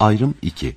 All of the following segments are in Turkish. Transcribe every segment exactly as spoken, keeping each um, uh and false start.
Ayrım iki.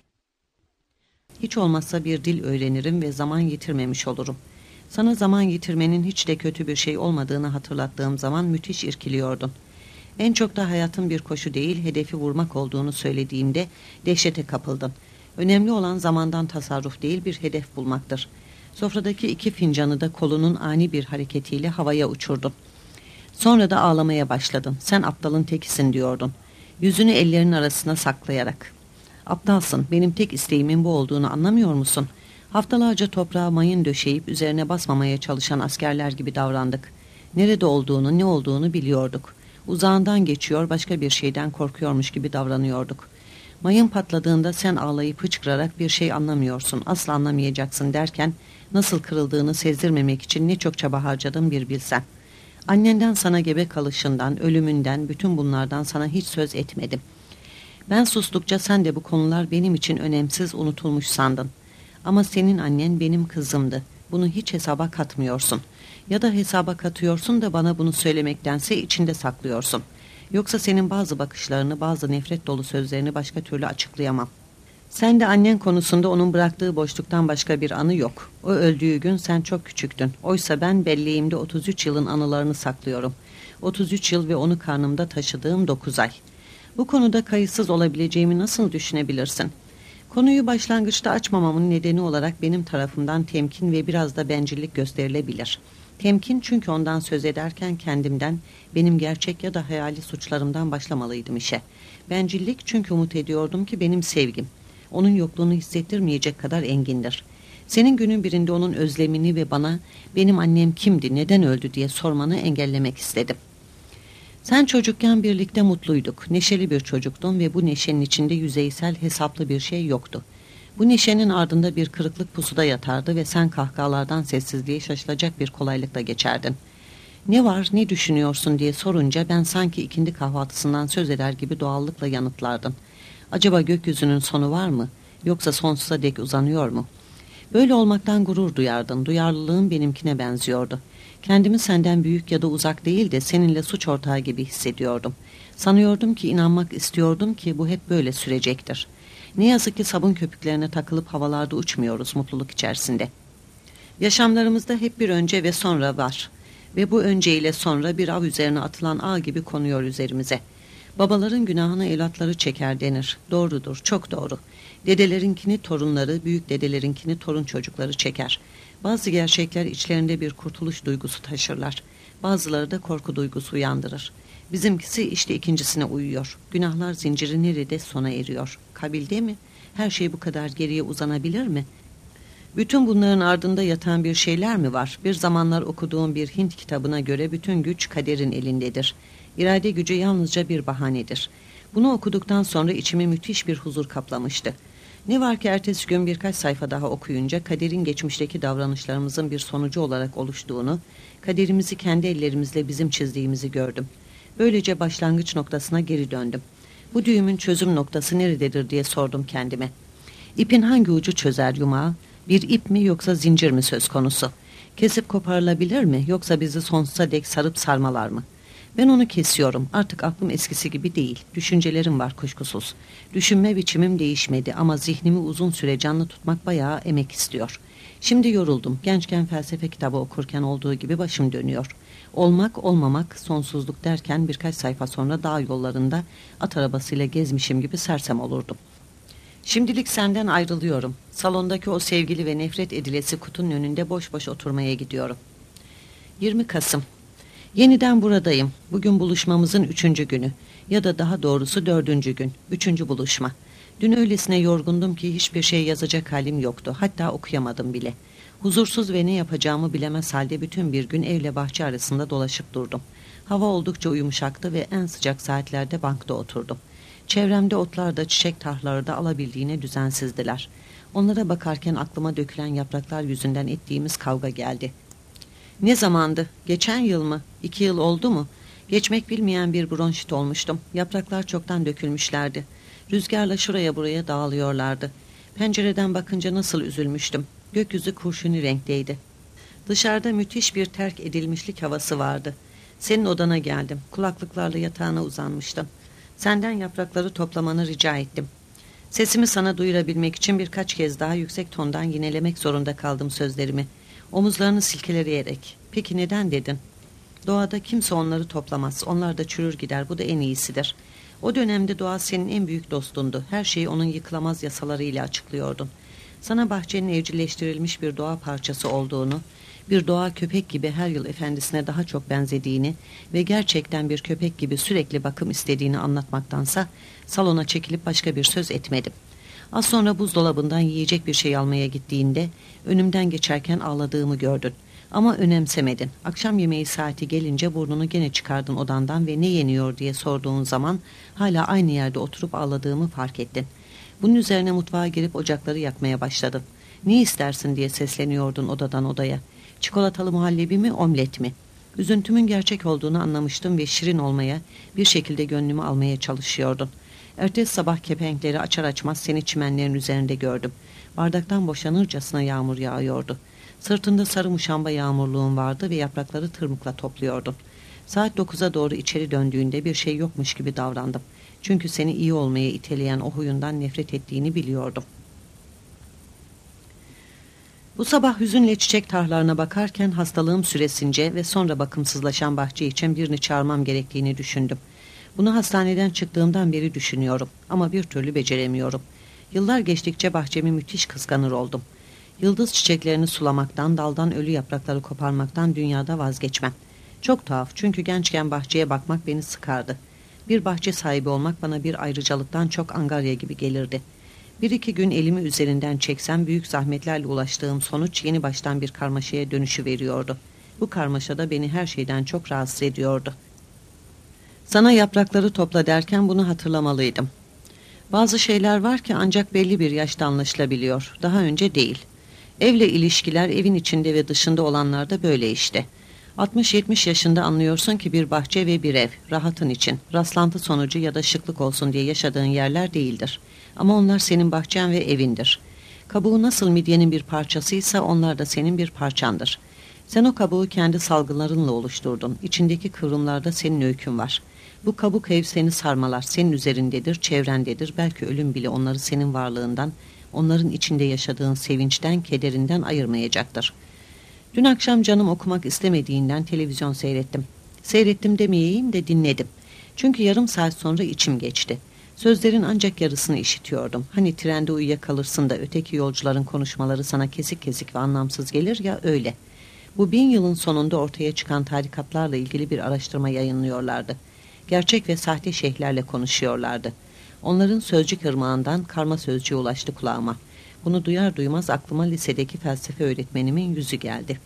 Hiç olmazsa bir dil öğrenirim ve zaman yitirmemiş olurum. Sana zaman yitirmenin hiç de kötü bir şey olmadığını hatırlattığım zaman müthiş irkiliyordun. En çok da hayatın bir koşu değil, hedefi vurmak olduğunu söylediğimde dehşete kapıldın. Önemli olan zamandan tasarruf değil, bir hedef bulmaktır. Sofradaki iki fincanı da kolunun ani bir hareketiyle havaya uçurdun. Sonra da ağlamaya başladın. Sen aptalın tekisin diyordun. Yüzünü ellerinin arasına saklayarak. Aptalsın, benim tek isteğimin bu olduğunu anlamıyor musun? Haftalarca toprağa mayın döşeyip üzerine basmamaya çalışan askerler gibi davrandık. Nerede olduğunu, ne olduğunu biliyorduk. Uzağından geçiyor, başka bir şeyden korkuyormuş gibi davranıyorduk. Mayın patladığında sen ağlayıp hıçkırarak bir şey anlamıyorsun, asla anlamayacaksın derken nasıl kırıldığını sezdirmemek için ne çok çaba harcadım bir bilsen. Annenden sana gebe kalışından, ölümünden, bütün bunlardan sana hiç söz etmedim. Ben sustukça sen de bu konular benim için önemsiz, unutulmuş sandın. Ama senin annen benim kızımdı. Bunu hiç hesaba katmıyorsun. Ya da hesaba katıyorsun da bana bunu söylemektense içinde saklıyorsun. Yoksa senin bazı bakışlarını, bazı nefret dolu sözlerini başka türlü açıklayamam. Sen de annen konusunda onun bıraktığı boşluktan başka bir anı yok. O öldüğü gün sen çok küçüktün. Oysa ben belleğimde otuz üç yılın anılarını saklıyorum. otuz üç yıl ve onu karnımda taşıdığım dokuz ay. Bu konuda kayıtsız olabileceğimi nasıl düşünebilirsin? Konuyu başlangıçta açmamamın nedeni olarak benim tarafımdan temkin ve biraz da bencillik gösterilebilir. Temkin çünkü ondan söz ederken kendimden, benim gerçek ya da hayali suçlarımdan başlamalıydım işe. Bencillik çünkü umut ediyordum ki benim sevgim, onun yokluğunu hissettirmeyecek kadar engindir. Senin günün birinde onun özlemini ve bana benim annem kimdi, neden öldü diye sormanı engellemek istedim. Sen çocukken birlikte mutluyduk, neşeli bir çocuktun ve bu neşenin içinde yüzeysel, hesaplı bir şey yoktu. Bu neşenin ardında bir kırıklık pusuda yatardı ve sen kahkahalardan sessizliğe şaşılacak bir kolaylıkla geçerdin. Ne var, ne düşünüyorsun diye sorunca ben sanki ikindi kahvaltısından söz eder gibi doğallıkla yanıtlardım. Acaba gökyüzünün sonu var mı? Yoksa sonsuza dek uzanıyor mu? Böyle olmaktan gurur duyardın, duyarlılığın benimkine benziyordu. Kendimi senden büyük ya da uzak değil de seninle suç ortağı gibi hissediyordum. Sanıyordum ki, inanmak istiyordum ki bu hep böyle sürecektir. Ne yazık ki sabun köpüklerine takılıp havalarda uçmuyoruz mutluluk içerisinde. Yaşamlarımızda hep bir önce ve sonra var. Ve bu önce ile sonra bir av üzerine atılan ağ gibi konuyor üzerimize. Babaların günahını evlatları çeker denir. Doğrudur, çok doğru. Dedelerinkini torunları, büyük dedelerinkini torun çocukları çeker. Bazı gerçekler içlerinde bir kurtuluş duygusu taşırlar. Bazıları da korku duygusu uyandırır. Bizimkisi işte ikincisine uyuyor. Günahlar zinciri nerede sona eriyor? Kabilde mi? Her şey bu kadar geriye uzanabilir mi? Bütün bunların ardında yatan bir şeyler mi var? Bir zamanlar okuduğum bir Hint kitabına göre bütün güç kaderin elindedir. İrade gücü yalnızca bir bahanedir. Bunu okuduktan sonra içimi müthiş bir huzur kaplamıştı. Ne var ki ertesi gün birkaç sayfa daha okuyunca kaderin geçmişteki davranışlarımızın bir sonucu olarak oluştuğunu, kaderimizi kendi ellerimizle bizim çizdiğimizi gördüm. Böylece başlangıç noktasına geri döndüm. Bu düğümün çözüm noktası nerededir diye sordum kendime. İpin hangi ucu çözer yumağı? Bir ip mi yoksa zincir mi söz konusu? Kesip koparılabilir mi yoksa bizi sonsuza dek sarıp sarmalar mı? Ben onu kesiyorum. Artık aklım eskisi gibi değil. Düşüncelerim var kuşkusuz. Düşünme biçimim değişmedi ama zihnimi uzun süre canlı tutmak bayağı emek istiyor. Şimdi yoruldum. Gençken felsefe kitabı okurken olduğu gibi başım dönüyor. Olmak, olmamak, sonsuzluk derken birkaç sayfa sonra dağ yollarında at arabasıyla gezmişim gibi sersem olurdum. Şimdilik senden ayrılıyorum. Salondaki o sevgili ve nefret edilesi kutunun önünde boş boş oturmaya gidiyorum. yirmi Kasım. Yeniden buradayım. Bugün buluşmamızın üçüncü günü. Ya da daha doğrusu dördüncü gün. Üçüncü buluşma. Dün öylesine yorgundum ki hiçbir şey yazacak halim yoktu. Hatta okuyamadım bile. Huzursuz ve ne yapacağımı bilemez halde bütün bir gün evle bahçe arasında dolaşıp durdum. Hava oldukça yumuşaktı ve en sıcak saatlerde bankta oturdum. Çevremde otlar da çiçek tarlaları da alabildiğine düzensizdiler. Onlara bakarken aklıma dökülen yapraklar yüzünden ettiğimiz kavga geldi. Ne zamandı? Geçen yıl mı? İki yıl oldu mu? Geçmek bilmeyen bir bronşit olmuştum. Yapraklar çoktan dökülmüşlerdi. Rüzgarla şuraya buraya dağılıyorlardı. Pencereden bakınca nasıl üzülmüştüm. Gökyüzü kurşuni renkteydi. Dışarıda müthiş bir terk edilmişlik havası vardı. Senin odana geldim. Kulaklıklarla yatağına uzanmıştım. Senden yaprakları toplamanı rica ettim. Sesimi sana duyurabilmek için birkaç kez daha yüksek tondan yinelemek zorunda kaldım sözlerimi. Omuzlarını silkeleyerek. Peki neden dedin? Doğada kimse onları toplamaz. Onlar da çürür gider. Bu da en iyisidir. O dönemde doğa senin en büyük dostundu. Her şeyi onun yıkılamaz yasalarıyla açıklıyordun. Sana bahçenin evcilleştirilmiş bir doğa parçası olduğunu, bir doğa köpek gibi her yıl efendisine daha çok benzediğini ve gerçekten bir köpek gibi sürekli bakım istediğini anlatmaktansa salona çekilip başka bir söz etmedim. Az sonra buzdolabından yiyecek bir şey almaya gittiğinde önümden geçerken ağladığımı gördün. Ama önemsemedin. Akşam yemeği saati gelince burnunu gene çıkardın odandan ve ne yeniyor diye sorduğun zaman hala aynı yerde oturup ağladığımı fark ettin. Bunun üzerine mutfağa girip ocakları yakmaya başladın. Ne istersin diye sesleniyordun odadan odaya. Çikolatalı muhallebi mi, omlet mi? Üzüntümün gerçek olduğunu anlamıştım ve şirin olmaya, bir şekilde gönlümü almaya çalışıyordun. Ertesi sabah kepenkleri açar açmaz seni çimenlerin üzerinde gördüm. Bardaktan boşanırcasına yağmur yağıyordu. Sırtında sarı muşamba yağmurluğun vardı ve yaprakları tırmıkla topluyordun. Saat dokuza doğru içeri döndüğünde bir şey yokmuş gibi davrandım. Çünkü seni iyi olmaya iteleyen o huyundan nefret ettiğini biliyordum. Bu sabah hüzünle çiçek tarlalarına bakarken hastalığım süresince ve sonra bakımsızlaşan bahçe için birini çağırmam gerektiğini düşündüm. Bunu hastaneden çıktığımdan beri düşünüyorum ama bir türlü beceremiyorum. Yıllar geçtikçe bahçemi müthiş kıskanır oldum. Yıldız çiçeklerini sulamaktan, daldan ölü yaprakları koparmaktan dünyada vazgeçmem. Çok tuhaf, çünkü gençken bahçeye bakmak beni sıkardı. Bir bahçe sahibi olmak bana bir ayrıcalıktan çok angarya gibi gelirdi. Bir iki gün elimi üzerinden çeksem büyük zahmetlerle ulaştığım sonuç yeni baştan bir karmaşaya dönüşü veriyordu. Bu karmaşa da beni her şeyden çok rahatsız ediyordu. Sana yaprakları topla derken bunu hatırlamalıydım. Bazı şeyler var ki ancak belli bir yaşta anlaşılabiliyor, daha önce değil. Evle ilişkiler evin içinde ve dışında olanlar da böyle işte. altmış yetmiş yaşında anlıyorsun ki bir bahçe ve bir ev, rahatın için, rastlantı sonucu ya da şıklık olsun diye yaşadığın yerler değildir. Ama onlar senin bahçen ve evindir. Kabuğu nasıl midyenin bir parçasıysa onlar da senin bir parçandır. Sen o kabuğu kendi salgılarınla oluşturdun. İçindeki kıvrımlarda senin öykün var. Bu kabuk ev seni sarmalar, senin üzerindedir, çevrendedir. Belki ölüm bile onları senin varlığından, onların içinde yaşadığın sevinçten, kederinden ayırmayacaktır. Dün akşam canım okumak istemediğinden televizyon seyrettim. Seyrettim demeyeyim de dinledim. Çünkü yarım saat sonra içim geçti. Sözlerin ancak yarısını işitiyordum. Hani trende uyuyakalırsın da öteki yolcuların konuşmaları sana kesik kesik ve anlamsız gelir ya, öyle. Bu bin yılın sonunda ortaya çıkan tarikatlarla ilgili bir araştırma yayınlıyorlardı. Gerçek ve sahte şeyhlerle konuşuyorlardı. Onların sözcük ırmağından karma sözcüğe ulaştı kulağıma. Bunu duyar duymaz aklıma lisedeki felsefe öğretmenimin yüzü geldi.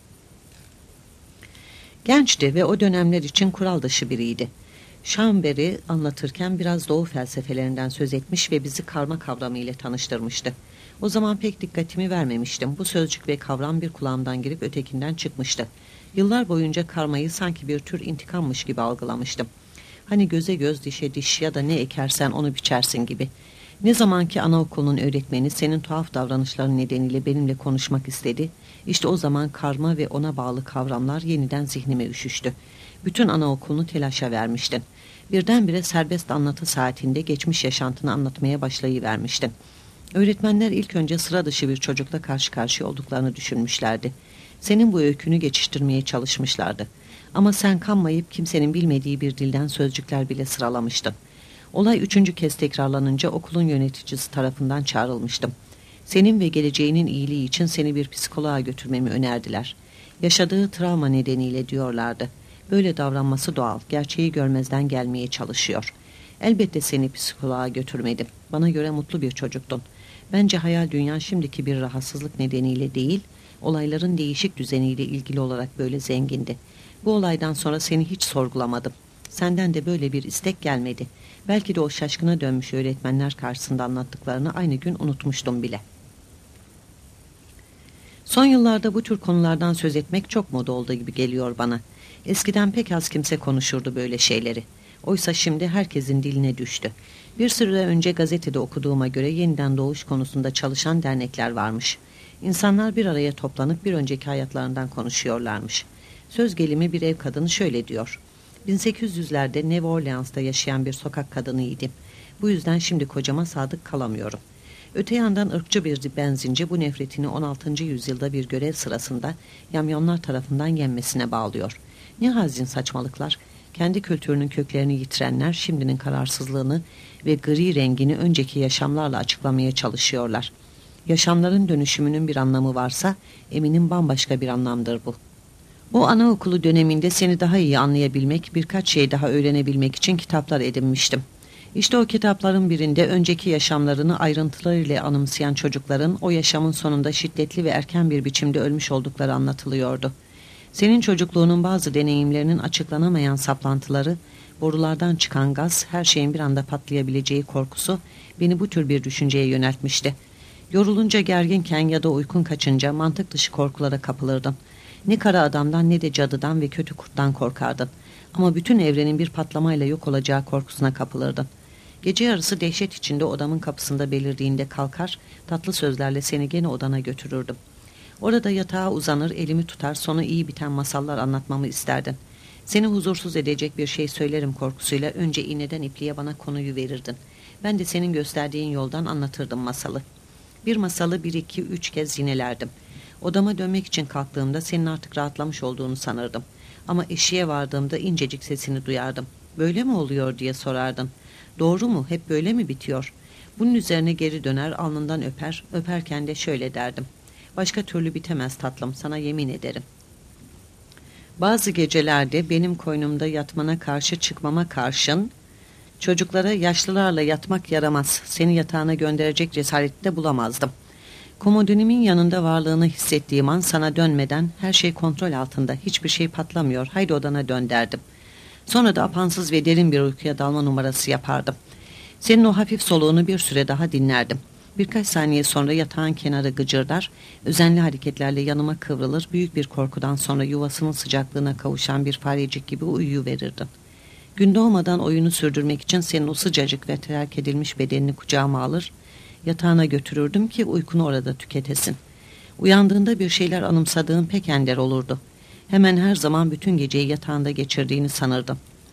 Gençti ve o dönemler için kural dışı biriydi. Schumberg'i anlatırken biraz doğu felsefelerinden söz etmiş ve bizi karma kavramı ile tanıştırmıştı. O zaman pek dikkatimi vermemiştim. Bu sözcük ve kavram bir kulağımdan girip ötekinden çıkmıştı. Yıllar boyunca karmayı sanki bir tür intikammış gibi algılamıştım. Hani göze göz, dişe diş ya da ne ekersen onu biçersin gibi. Ne zamanki anaokulunun öğretmeni senin tuhaf davranışların nedeniyle benimle konuşmak istedi, İşte o zaman karma ve ona bağlı kavramlar yeniden zihnime üşüştü. Bütün anaokulunu telaşa vermiştin. Birdenbire serbest anlatı saatinde geçmiş yaşantını anlatmaya başlayıvermiştin. Öğretmenler ilk önce sıra dışı bir çocukla karşı karşıya olduklarını düşünmüşlerdi. Senin bu öykünü geçiştirmeye çalışmışlardı. Ama sen kanmayıp kimsenin bilmediği bir dilden sözcükler bile sıralamıştın. Olay üçüncü kez tekrarlanınca okulun yöneticisi tarafından çağrılmıştım. Senin ve geleceğinin iyiliği için seni bir psikoloğa götürmemi önerdiler. Yaşadığı travma nedeniyle diyorlardı. Böyle davranması doğal, gerçeği görmezden gelmeye çalışıyor. Elbette seni psikoloğa götürmedim. Bana göre mutlu bir çocuktun. Bence hayal dünyan şimdiki bir rahatsızlık nedeniyle değil, olayların değişik düzeniyle ilgili olarak böyle zengindi. Bu olaydan sonra seni hiç sorgulamadım. Senden de böyle bir istek gelmedi. Belki de o şaşkına dönmüş öğretmenler karşısında anlattıklarını aynı gün unutmuştum bile. Son yıllarda bu tür konulardan söz etmek çok moda olduğu gibi geliyor bana. Eskiden pek az kimse konuşurdu böyle şeyleri. Oysa şimdi herkesin diline düştü. Bir süre önce gazetede okuduğuma göre yeniden doğuş konusunda çalışan dernekler varmış. İnsanlar bir araya toplanıp bir önceki hayatlarından konuşuyorlarmış. Söz gelimi bir ev kadını şöyle diyor. bin sekiz yüzlerde New Orleans'ta yaşayan bir sokak kadınıydım. Bu yüzden şimdi kocama sadık kalamıyorum. Öte yandan ırkçı bir benzinci bu nefretini on altıncı yüzyılda bir görev sırasında yamyonlar tarafından yenmesine bağlıyor. Ne hazin saçmalıklar. Kendi kültürünün köklerini yitirenler şimdinin kararsızlığını ve gri rengini önceki yaşamlarla açıklamaya çalışıyorlar. Yaşamların dönüşümünün bir anlamı varsa eminim bambaşka bir anlamdır bu. O anaokulu döneminde seni daha iyi anlayabilmek, birkaç şey daha öğrenebilmek için kitaplar edinmiştim. İşte o kitapların birinde önceki yaşamlarını ayrıntılarıyla anımsayan çocukların o yaşamın sonunda şiddetli ve erken bir biçimde ölmüş oldukları anlatılıyordu. Senin çocukluğunun bazı deneyimlerinin açıklanamayan saplantıları, borulardan çıkan gaz, her şeyin bir anda patlayabileceği korkusu beni bu tür bir düşünceye yöneltmişti. Yorulunca gerginken ya da uykun kaçınca mantık dışı korkulara kapılırdın. Ne kara adamdan ne de cadıdan ve kötü kurttan korkardın. Ama bütün evrenin bir patlamayla yok olacağı korkusuna kapılırdın. Gece yarısı dehşet içinde odamın kapısında belirdiğinde kalkar, tatlı sözlerle seni gene odana götürürdüm. Orada yatağa uzanır, elimi tutar, sonu iyi biten masallar anlatmamı isterdin. Seni huzursuz edecek bir şey söylerim korkusuyla önce iğneden ipliğe bana konuyu verirdin. Ben de senin gösterdiğin yoldan anlatırdım masalı. Bir masalı bir iki üç kez yinelerdim. Odama dönmek için kalktığımda senin artık rahatlamış olduğunu sanırdım. Ama eşiğe vardığımda incecik sesini duyardım. Böyle mi oluyor diye sorardın. Doğru mu? Hep böyle mi bitiyor? Bunun üzerine geri döner, alnından öper, öperken de şöyle derdim. Başka türlü bitemez tatlım, sana yemin ederim. Bazı gecelerde benim koynumda yatmana karşı çıkmama karşın, çocuklara yaşlılarla yatmak yaramaz, seni yatağına gönderecek cesareti de bulamazdım. Komodinimin yanında varlığını hissettiğim an sana dönmeden her şey kontrol altında, hiçbir şey patlamıyor, haydi odana dön derdim. Sonra da apansız ve derin bir uykuya dalma numarası yapardım. Senin o hafif soluğunu bir süre daha dinlerdim. Birkaç saniye sonra yatağın kenarı gıcırdar, özenli hareketlerle yanıma kıvrılır, büyük bir korkudan sonra yuvasının sıcaklığına kavuşan bir farecik gibi uyuyuverirdin. Gün doğmadan oyunu sürdürmek için senin o sıcacık ve terk edilmiş bedenini kucağıma alır, yatağına götürürdüm ki uykunu orada tüketesin. Uyandığında bir şeyler anımsadığın pek ender olurdu. Hemen her zaman bütün geceyi yatağında geçirdiğini sanırdım.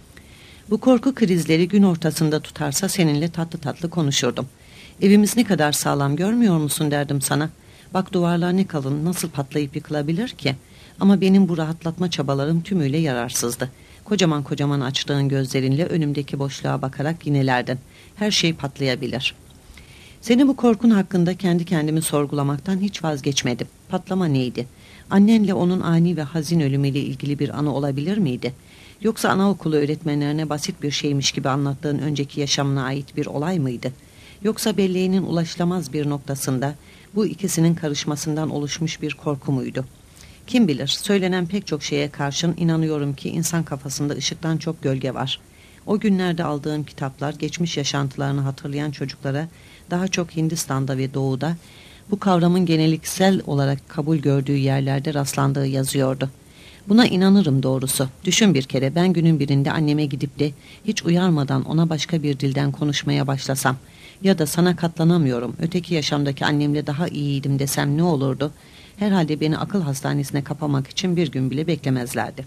Bu korku krizleri gün ortasında tutarsa seninle tatlı tatlı konuşurdum. Evimiz ne kadar sağlam görmüyor musun derdim sana. Bak duvarlar ne kalın, nasıl patlayıp yıkılabilir ki? Ama benim bu rahatlatma çabalarım tümüyle yararsızdı. Kocaman kocaman açtığın gözlerinle önümdeki boşluğa bakarak yinelerdin. Her şey patlayabilir. Seni bu korkun hakkında kendi kendimi sorgulamaktan hiç vazgeçmedim. Patlama neydi? Annenle onun ani ve hazin ölümüyle ilgili bir anı olabilir miydi? Yoksa anaokulu öğretmenlerine basit bir şeymiş gibi anlattığın önceki yaşamına ait bir olay mıydı? Yoksa belleğinin ulaşılamaz bir noktasında bu ikisinin karışmasından oluşmuş bir korku muydu? Kim bilir, söylenen pek çok şeye karşın inanıyorum ki insan kafasında ışıktan çok gölge var. O günlerde aldığım kitaplar geçmiş yaşantılarını hatırlayan çocuklara daha çok Hindistan'da ve Doğu'da bu kavramın geneliksel olarak kabul gördüğü yerlerde rastlandığı yazıyordu. Buna inanırım doğrusu. Düşün bir kere, ben günün birinde anneme gidip de hiç uyarmadan ona başka bir dilden konuşmaya başlasam ya da sana katlanamıyorum, öteki yaşamdaki annemle daha iyiydim desem ne olurdu? Herhalde beni akıl hastanesine kapamak için bir gün bile beklemezlerdi.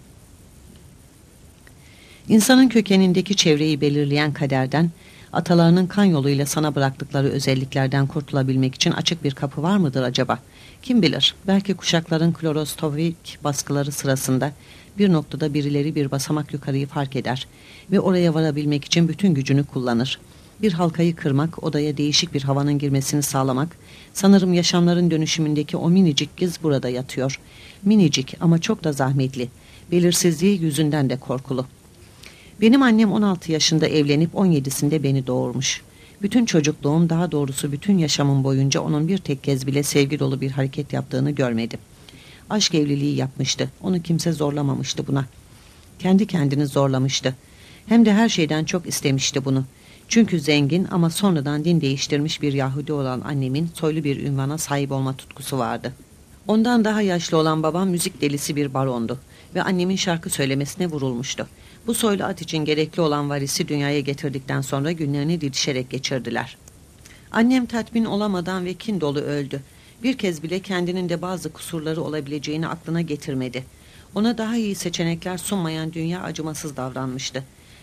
İnsanın kökenindeki çevreyi belirleyen kaderden, atalarının kan yoluyla sana bıraktıkları özelliklerden kurtulabilmek için açık bir kapı var mıdır acaba? Kim bilir, belki kuşakların klorostovik baskıları sırasında bir noktada birileri bir basamak yukarıyı fark eder ve oraya varabilmek için bütün gücünü kullanır. Bir halkayı kırmak, odaya değişik bir havanın girmesini sağlamak, sanırım yaşamların dönüşümündeki o minicik giz burada yatıyor. Minicik ama çok da zahmetli, belirsizliği yüzünden de korkulu. Benim annem on altı yaşında evlenip on yedisinde beni doğurmuş. Bütün çocukluğum, daha doğrusu bütün yaşamım boyunca onun bir tek kez bile sevgi dolu bir hareket yaptığını görmedim. Aşk evliliği yapmıştı. Onu kimse zorlamamıştı buna. Kendi kendini zorlamıştı. Hem de her şeyden çok istemişti bunu. Çünkü zengin ama sonradan din değiştirmiş bir Yahudi olan annemin soylu bir ünvana sahip olma tutkusu vardı. Ondan daha yaşlı olan babam müzik delisi bir barondu ve annemin şarkı söylemesine vurulmuştu. Bu soylu at için gerekli olan varisi dünyaya getirdikten sonra günlerini didişerek geçirdiler. Annem tatmin olamadan ve kin dolu öldü. Bir kez bile kendinin de bazı kusurları olabileceğini aklına getirmedi. Ona daha iyi seçenekler sunmayan dünya acımasız davranmıştı.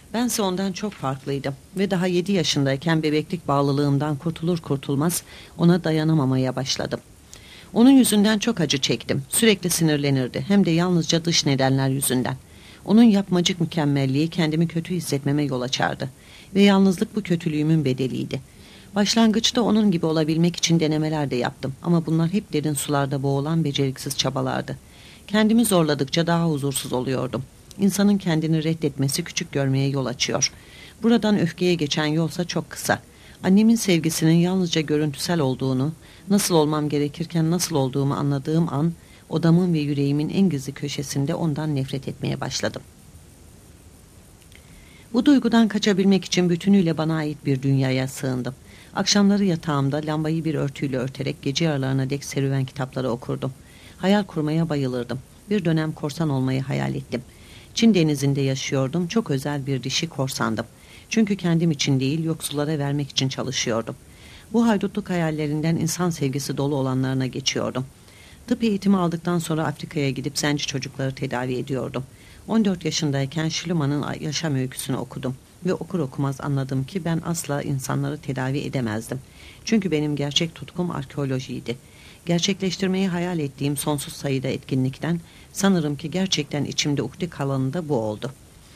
Bense ondan çok farklıydım ve daha yedi yaşındayken bebeklik bağlılığımdan kurtulur kurtulmaz ona dayanamamaya başladım. Onun yüzünden çok acı çektim. Sürekli sinirlenirdi, hem de yalnızca dış nedenler yüzünden. Onun yapmacık mükemmelliği kendimi kötü hissetmeme yol açardı ve yalnızlık bu kötülüğümün bedeliydi. Başlangıçta onun gibi olabilmek için denemeler de yaptım ama bunlar hep derin sularda boğulan beceriksiz çabalardı. Kendimi zorladıkça daha huzursuz oluyordum. İnsanın kendini reddetmesi küçük görmeye yol açıyor. Buradan öfkeye geçen yolsa çok kısa. Annemin sevgisinin yalnızca görüntüsel olduğunu, nasıl olmam gerekirken nasıl olduğumu anladığım an, odamın ve yüreğimin en gizli köşesinde ondan nefret etmeye başladım. Bu duygudan kaçabilmek için bütünüyle bana ait bir dünyaya sığındım. Akşamları yatağımda lambayı bir örtüyle örterek gece yarılarına dek serüven kitapları okurdum. Hayal kurmaya bayılırdım. Bir dönem korsan olmayı hayal ettim. Çin denizinde yaşıyordum, çok özel bir dişi korsandım. Çünkü kendim için değil, yoksullara vermek için çalışıyordum. Bu haydutluk hayallerinden insan sevgisi dolu olanlarına geçiyordum. Tıp eğitimi aldıktan sonra Afrika'ya gidip zenci çocukları tedavi ediyordum. on dört yaşındayken Schlumann'ın yaşam öyküsünü okudum ve okur okumaz anladım ki ben asla insanları tedavi edemezdim. Çünkü benim gerçek tutkum arkeolojiydi. Gerçekleştirmeyi hayal ettiğim sonsuz sayıda etkinlikten sanırım ki gerçekten içimde ukde kalanı da bu oldu.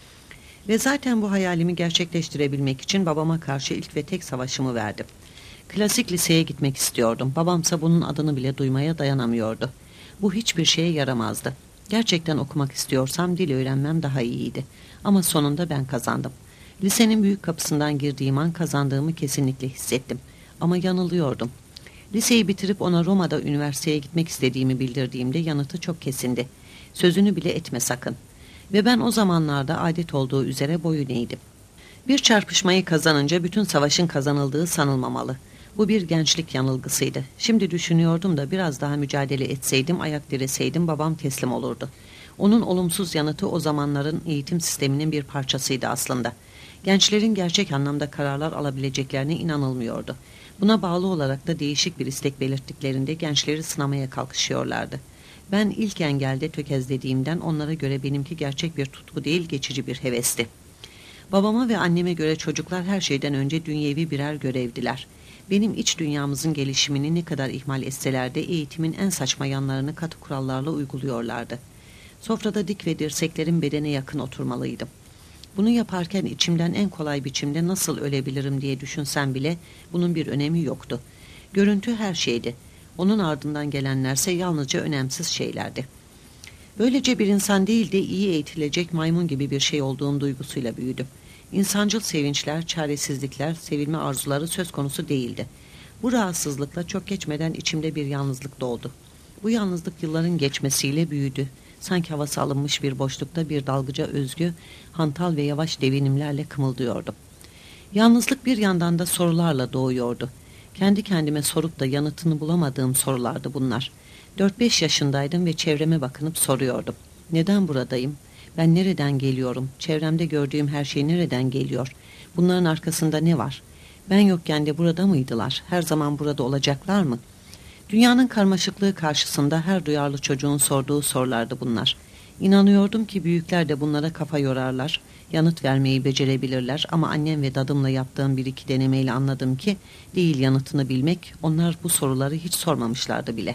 Ve zaten bu hayalimi gerçekleştirebilmek için babama karşı ilk ve tek savaşımı verdim. Klasik liseye gitmek istiyordum. Babamsa bunun adını bile duymaya dayanamıyordu. Bu hiçbir şeye yaramazdı. Gerçekten okumak istiyorsam dil öğrenmem daha iyiydi. Ama sonunda ben kazandım. Lisenin büyük kapısından girdiğim an kazandığımı kesinlikle hissettim. Ama yanılıyordum. Liseyi bitirip ona Roma'da üniversiteye gitmek istediğimi bildirdiğimde yanıtı çok kesindi. Sözünü bile etme sakın. Ve ben o zamanlarda adet olduğu üzere boyun eğdim. Bir çarpışmayı kazanınca bütün savaşın kazanıldığı sanılmamalı. Bu bir gençlik yanılgısıydı. Şimdi düşünüyordum da biraz daha mücadele etseydim, ayak direseydim babam teslim olurdu. Onun olumsuz yanıtı o zamanların eğitim sisteminin bir parçasıydı aslında. Gençlerin gerçek anlamda kararlar alabileceklerine inanılmıyordu. Buna bağlı olarak da değişik bir istek belirttiklerinde gençleri sınamaya kalkışıyorlardı. Ben ilk engelde tökezlediğimden onlara göre benimki gerçek bir tutku değil, geçici bir hevesti. Babama ve anneme göre çocuklar her şeyden önce dünyevi birer görevdiler. Benim iç dünyamızın gelişimini ne kadar ihmal etseler de eğitimin en saçma yanlarını katı kurallarla uyguluyorlardı. Sofrada dik ve dirseklerim bedene yakın oturmalıydım. Bunu yaparken içimden en kolay biçimde nasıl ölebilirim diye düşünsem bile bunun bir önemi yoktu. Görüntü her şeydi. Onun ardından gelenlerse yalnızca önemsiz şeylerdi. Böylece bir insan değil de iyi eğitilecek maymun gibi bir şey olduğum duygusuyla büyüdüm. İnsancıl sevinçler, çaresizlikler, sevilme arzuları söz konusu değildi. Bu rahatsızlıkla çok geçmeden içimde bir yalnızlık doğdu. Bu yalnızlık yılların geçmesiyle büyüdü. Sanki havası alınmış bir boşlukta bir dalgıca özgü, hantal ve yavaş devinimlerle kımıldıyordum. Yalnızlık bir yandan da sorularla doğuyordu. Kendi kendime sorup da yanıtını bulamadığım sorulardı bunlar. Dört beş yaşındaydım ve çevreme bakınıp soruyordum. Neden buradayım? Ben nereden geliyorum? Çevremde gördüğüm her şey nereden geliyor? Bunların arkasında ne var? Ben yokken de burada mıydılar? Her zaman burada olacaklar mı? Dünyanın karmaşıklığı karşısında her duyarlı çocuğun sorduğu sorulardı bunlar. İnanıyordum ki büyükler de bunlara kafa yorarlar, yanıt vermeyi becerebilirler ama annem ve dadımla yaptığım bir iki denemeyle anladım ki değil yanıtını bilmek, onlar bu soruları hiç sormamışlardı bile.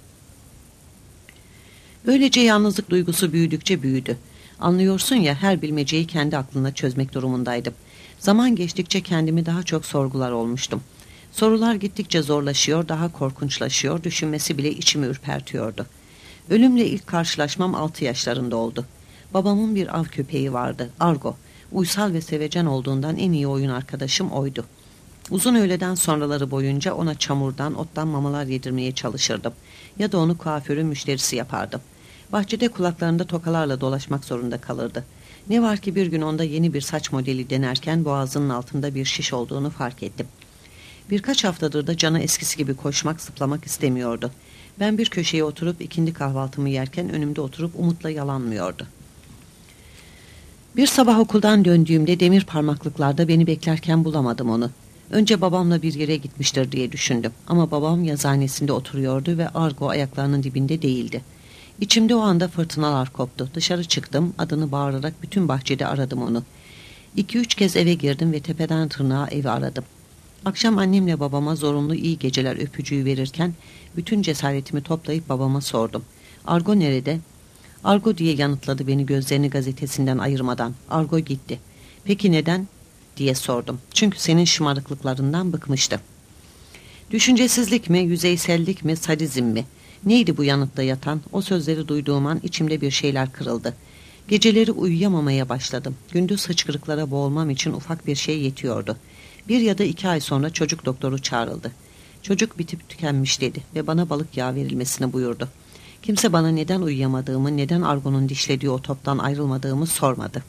Böylece yalnızlık duygusu büyüdükçe büyüdü. Anlıyorsun ya, her bilmeceyi kendi aklına çözmek durumundaydım. Zaman geçtikçe kendimi daha çok sorgular olmuştum. Sorular gittikçe zorlaşıyor, daha korkunçlaşıyor, düşünmesi bile içimi ürpertiyordu. Ölümle ilk karşılaşmam altı yaşlarında oldu. Babamın bir av köpeği vardı, Argo. Uysal ve sevecen olduğundan en iyi oyun arkadaşım oydu. Uzun öğleden sonraları boyunca ona çamurdan, ottan mamalar yedirmeye çalışırdım. Ya da onu kuaförün müşterisi yapardım. Bahçede kulaklarında tokalarla dolaşmak zorunda kalırdı. Ne var ki bir gün onda yeni bir saç modeli denerken boğazının altında bir şiş olduğunu fark ettim. Birkaç haftadır da canı eskisi gibi koşmak, zıplamak istemiyordu. Ben bir köşeye oturup ikindi kahvaltımı yerken önümde oturup umutla yalanmıyordu. Bir sabah okuldan döndüğümde demir parmaklıklarda beni beklerken bulamadım onu. Önce babamla bir yere gitmiştir diye düşündüm. Ama babam yazıhanesinde oturuyordu ve Argo ayaklarının dibinde değildi. İçimde o anda fırtınalar koptu. Dışarı çıktım, adını bağırarak bütün bahçede aradım onu. İki üç kez eve girdim ve tepeden tırnağa evi aradım. Akşam annemle babama zorunlu iyi geceler öpücüğü verirken bütün cesaretimi toplayıp babama sordum. Argo nerede? Argo diye yanıtladı beni gözlerini gazetesinden ayırmadan. Argo gitti. Peki neden? Diye sordum. Çünkü senin şımarıklıklarından bıkmıştı. Düşüncesizlik mi, yüzeysellik mi, sadizm mi? Neydi bu yanıtta yatan? O sözleri duyduğum an içimde bir şeyler kırıldı. Geceleri uyuyamamaya başladım. Gündüz hıçkırıklara boğulmam için ufak bir şey yetiyordu. Bir ya da iki ay sonra çocuk doktoru çağrıldı. Çocuk bitip tükenmiş dedi ve bana balık yağı verilmesini buyurdu. Kimse bana neden uyuyamadığımı, neden Argo'nun dişlediği o toptan ayrılmadığımı sormadı.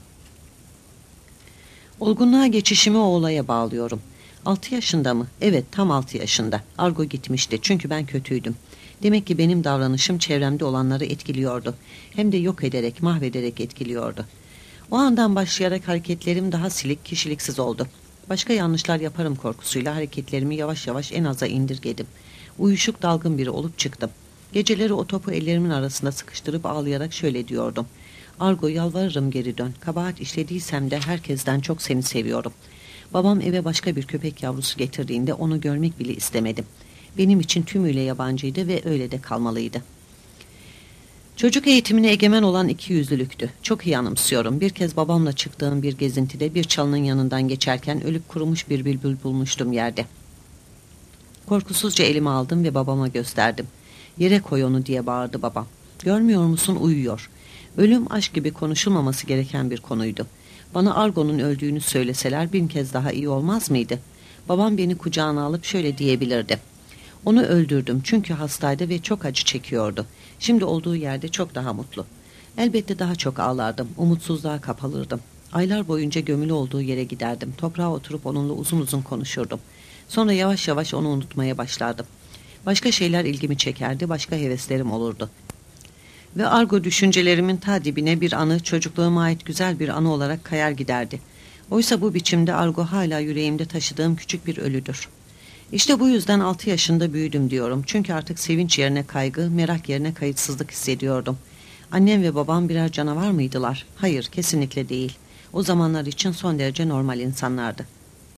Olgunluğa geçişimi o olaya bağlıyorum. Altı yaşında mı? Evet, tam altı yaşında. Argo gitmişti çünkü ben kötüydüm. Demek ki benim davranışım çevremde olanları etkiliyordu. Hem de yok ederek, mahvederek etkiliyordu. O andan başlayarak hareketlerim daha silik, kişiliksiz oldu. Başka yanlışlar yaparım korkusuyla hareketlerimi yavaş yavaş en aza indirgedim. Uyuşuk dalgın biri olup çıktım. Geceleri o topu ellerimin arasında sıkıştırıp ağlayarak şöyle diyordum. Argo, yalvarırım geri dön. Kabahat işlediysem de herkesten çok seni seviyorum. Babam eve başka bir köpek yavrusu getirdiğinde onu görmek bile istemedim. Benim için tümüyle yabancıydı ve öyle de kalmalıydı. Çocuk eğitimine egemen olan iki yüzlülüktü. Çok iyi anımsıyorum. Bir kez babamla çıktığım bir gezintide bir çalının yanından geçerken ölüp kurumuş bir bülbül bulmuştum yerde. Korkusuzca elimi aldım ve babama gösterdim. Yere koy onu diye bağırdı babam. Görmüyor musun, uyuyor. Ölüm aşk gibi konuşulmaması gereken bir konuydu. Bana Argo'nun öldüğünü söyleseler bin kez daha iyi olmaz mıydı? Babam beni kucağına alıp şöyle diyebilirdi. Onu öldürdüm çünkü hastaydı ve çok acı çekiyordu. Şimdi olduğu yerde çok daha mutlu. Elbette daha çok ağlardım, umutsuzluğa kapalırdım. Aylar boyunca gömülü olduğu yere giderdim. Toprağa oturup onunla uzun uzun konuşurdum. Sonra yavaş yavaş onu unutmaya başlardım. Başka şeyler ilgimi çekerdi, başka heveslerim olurdu. Ve Argo düşüncelerimin ta dibine bir anı, çocukluğuma ait güzel bir anı olarak kayar giderdi. Oysa bu biçimde Argo hala yüreğimde taşıdığım küçük bir ölüdür. İşte bu yüzden altı yaşında büyüdüm diyorum. Çünkü artık sevinç yerine kaygı, merak yerine kayıtsızlık hissediyordum. Annem ve babam birer canavar mıydılar? Hayır, kesinlikle değil. O zamanlar için son derece normal insanlardı.